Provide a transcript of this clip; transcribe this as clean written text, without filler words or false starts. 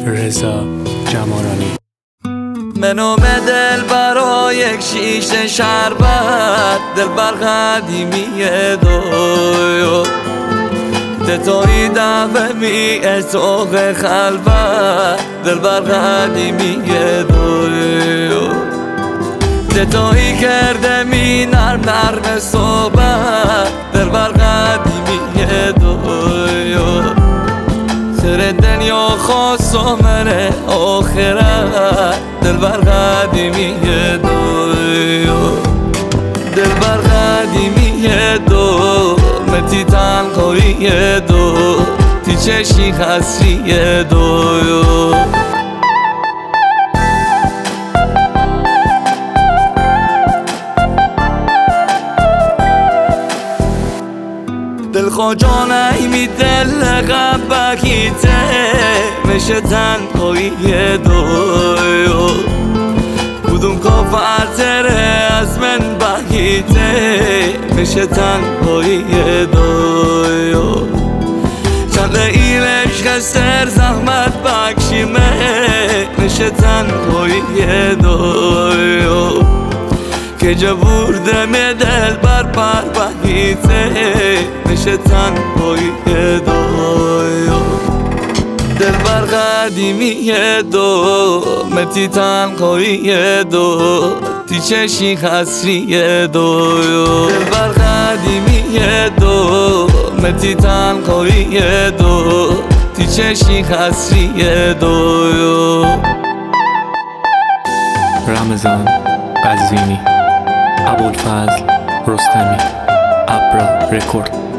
رضا جمارانی. منو دل برای یک شیشه شربت، دل بر قدیمیه دویو تتایی دفعه می اتاق خلوت، دل بر قدیمیه دویو تتایی کرده می نرم صحبت، دل بر قدیمیه دویو سر دنیا خواست و من آخرت، دل بر قدیمیه دویو دل بر قدیمیه دو متی تنهاییه دو تی چشی خسریه دویو دل خواجانه می دل قبکیته میشه تنهاییه دویو کدوم کافرتره از من بگیته میشه تنهاییه دویو چند این عشق سر زحمت بکشیمه میشه تنهاییه دویو که جا برده می دل بر بگیته میشه تنهاییه دویو دل بر قدیمیه دو متی تنهاییه دو تی چشی خسریه دویو دل بر قدیمیه دو متی تنهاییه دو تی چشی خسریه دویو رمضان قزوینی، ابوالفضل رستمی، ابرا رکورد.